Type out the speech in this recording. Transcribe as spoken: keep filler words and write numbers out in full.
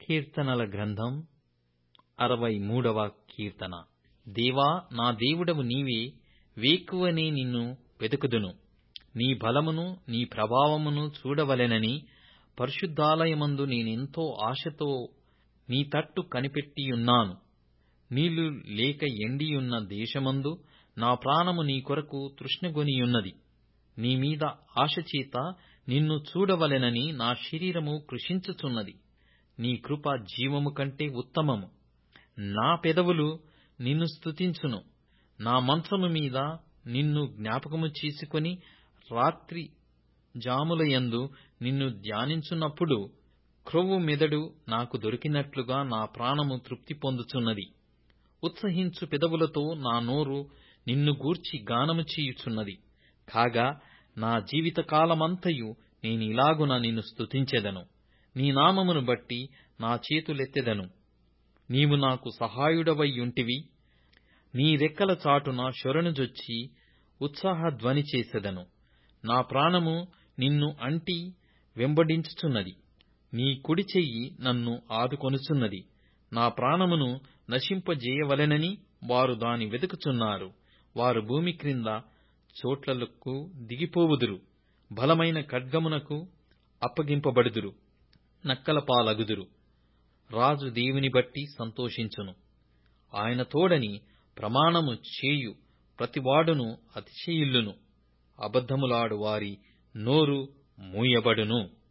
కీర్తనల గ్రంథం అరవై మూడవ కీర్తన. దేవా, నా దేవుడవు నీవే, వేకువనే నిన్ను వెతుకుదును. నీ బలమును నీ ప్రభావమును చూడవలెనని పరిశుద్ధాలయమందు నేనెంతో ఆశతో నీ తట్టు కనిపెట్టియున్నాను. నీళ్లు లేక ఎండియున్న దేశమందు నా ప్రాణము నీ కొరకు తృష్ణగొనియున్నది. నీ మీద ఆశచేత నిన్ను చూడవలెనని నా శరీరము కృశించుచున్నది. నీ కృప జీవము కంటే ఉత్తమము. నా పెదవులు నిన్ను స్తుతించును. నా మంచము మీద నిన్ను జ్ఞాపకము చేసుకొని రాత్రి జాములయందు నిన్ను ధ్యానించున్నప్పుడు క్రొవ్వు మెదడు నాకు దొరికినట్లుగా నా ప్రాణము తృప్తి పొందుచున్నది. ఉత్సహించు పెదవులతో నా నోరు నిన్ను గూర్చి గానము చేయుచున్నది. కాగా నా జీవితకాలమంతయు నేనిలాగున నిన్ను స్తుతించెదను. నీ నామమును బట్టి నా చేతులెత్తెదను. నీవు నాకు సహాయుడవైయుంటివి. నీ రెక్కల చాటున శరణుజొచ్చి ఉత్సాహధ్వని చేసెదను. నా ప్రాణము నిన్ను అంటి వెంబడించుచున్నది. నీ కుడి చెయ్యి నన్ను ఆదుకొనుచున్నది. నా ప్రాణమును నశింపజేయవలెనని వారు దాని వెతుకుచున్నారు. వారు భూమి క్రింద చోట్లకు దిగిపోవుదురు. బలమైన ఖడ్గమునకు అప్పగింపబడుదురు. నక్కల పాలగుదురు. రాజు దేవుని బట్టి సంతోషించును. ఆయన తోడని ప్రమాణము చేయు ప్రతివాడును అతిశయిల్లును. అబద్ధములాడు వారి నోరు మూయబడును.